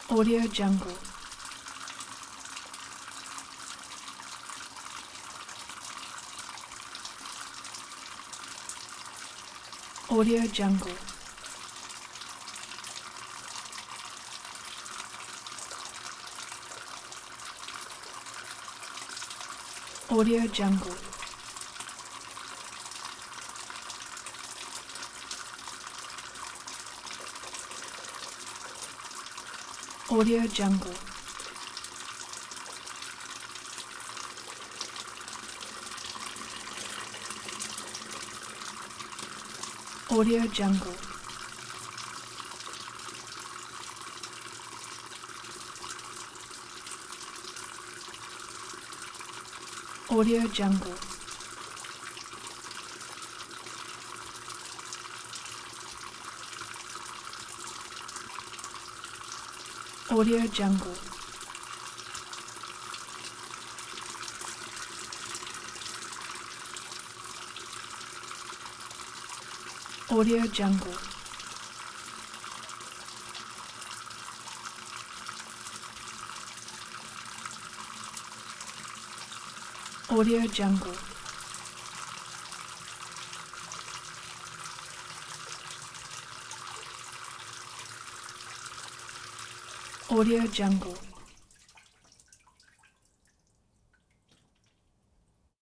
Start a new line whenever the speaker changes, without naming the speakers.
Audio Jungle. Audio Jungle. Audio Jungle. Audio Jungle. Audio Jungle. Audio Jungle. Audio Jungle. Audio Jungle. Audio Jungle. Audio Jungle.